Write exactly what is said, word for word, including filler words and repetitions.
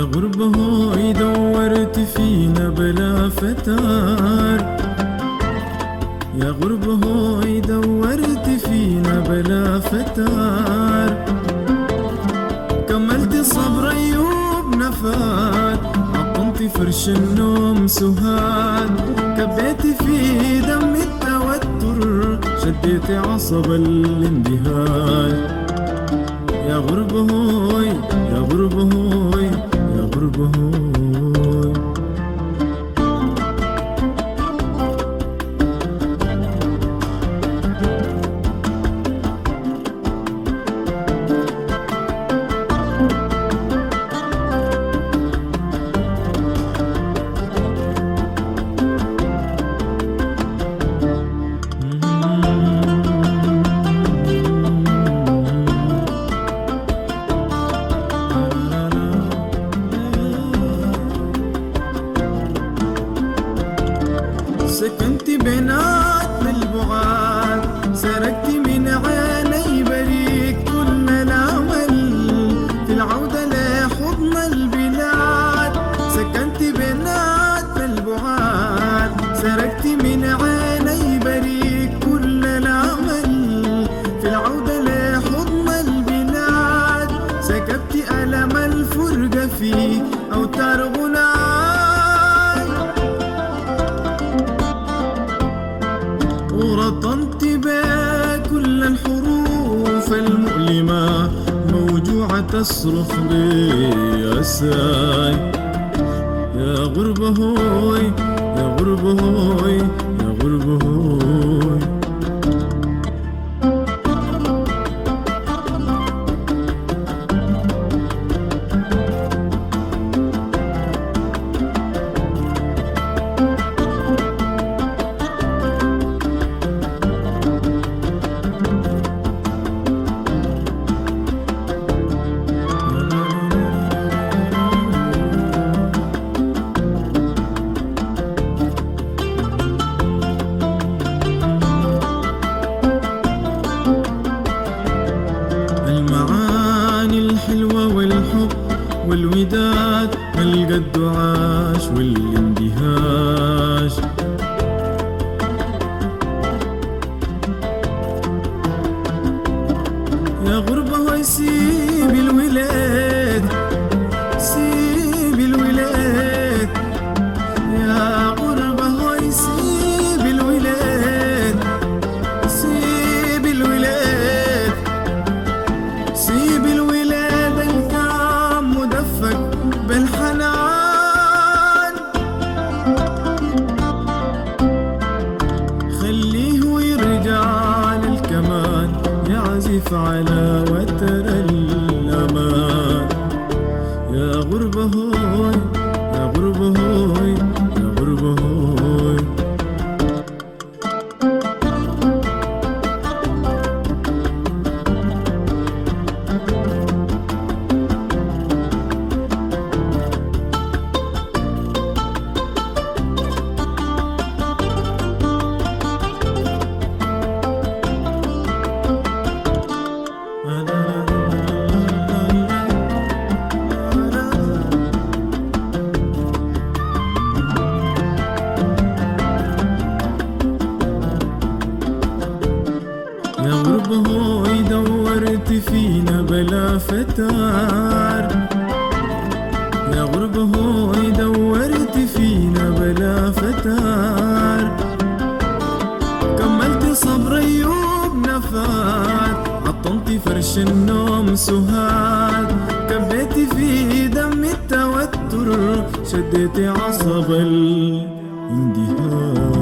غربة هوي دورت فينا بلا فتار، يا غربة هوي دورت فينا بلا فتار. كملت صبر أيوب نفاد، عطنت فرش النوم سهاد، كبيت في دم التوتر، شديت عصب الاندهاك. يا غربة هوي يا غربة هوي يا غربة هوي. سكنت بينات البعاد، سرقت من عيني بريك كل الامل في العودة لحضن البلاد. سكنت بينات البعاد، سرقت من عيني بريك كل الامل في العودة لحضن البلاد. سكبت ألم الفرقة في أوتار غناي، ورطنت بكل الحروف المؤلمة موجوعة تصرخ بأساي. يا غربة هوي يا غربة هوي يا غربة هوي. المعاني الحلوة والحب والوداد ملقى الدعاش والاندهاش. يا غربة هوي سيب الولاد، سيب الولاد. يا غربة هوي سيب الولاد، سيب الولاد. سيب الولاد الكام مدفق بالحنان، خليه يرجع للكمان يعزف على وتر الأمان. يا غربة هوي يا غربة هوي يا غربة هوي. يا غربة هوي دورت فينا بلا فتار، يا غربة هوي دورت فينا بلا فتار. كملت صبر أيوب نفاد، عطنت فرش النوم سهاد، كبيت في دم التوتر، شديت عصب الاندهاك.